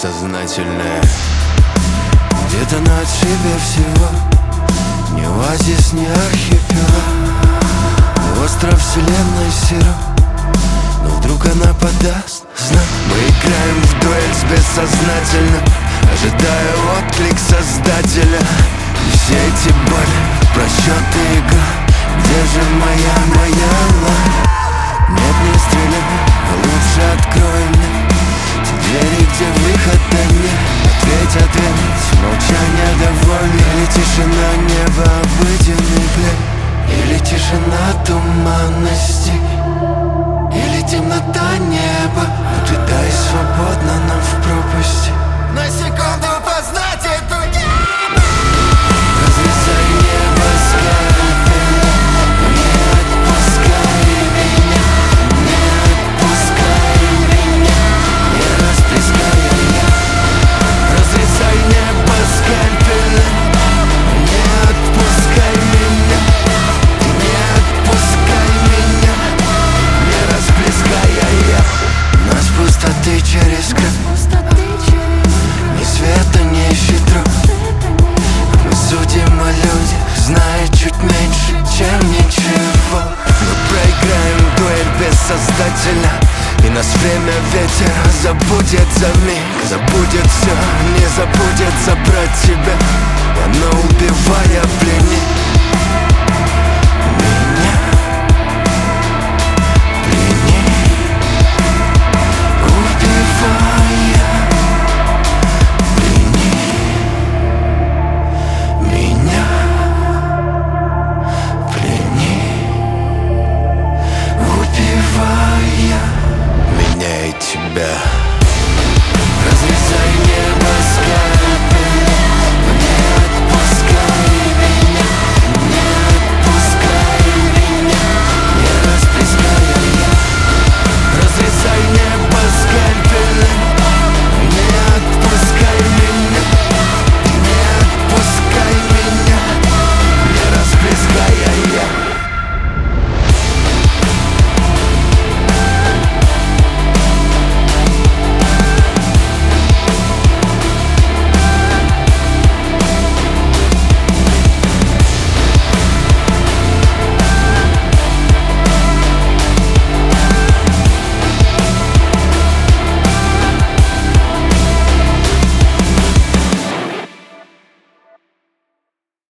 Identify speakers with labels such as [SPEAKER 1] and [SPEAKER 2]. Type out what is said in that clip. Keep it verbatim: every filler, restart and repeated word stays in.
[SPEAKER 1] бессознательное. Где-то на отшибе всего ни оазис, ни архипелаг, остров вселенной сироп, но вдруг она подаст знак. Мы играем в дуэль с бессознательным, ожидая отклик создателя. И все эти боли, просчеты игра, где же моя, моя ладонь? Нет, не стреляй, а лучше открой мне те двери, где выхода нет. Ответь, ответь, молчание довольно. Или тишина неба, обыденный плен, или тишина туманности, или темнота неба. Ожидай свободно, но в пропасти. На секунду познать эту небо. Разрезай небо скальпель, не отпускай меня, не отпускай меня, не расплескай я. Разрезай небо скальпелем, не отпускай меня, не отпускай меня, не расплескай я. Нас пустоты через край, ни света, ни щитров. Мы судим о людях, зная чуть меньше, чем ничего. Мы проиграем дуэль бессознательно, и нас время ветер забудет за миг. Забудет все, не забудется про тебя. Оно убивает.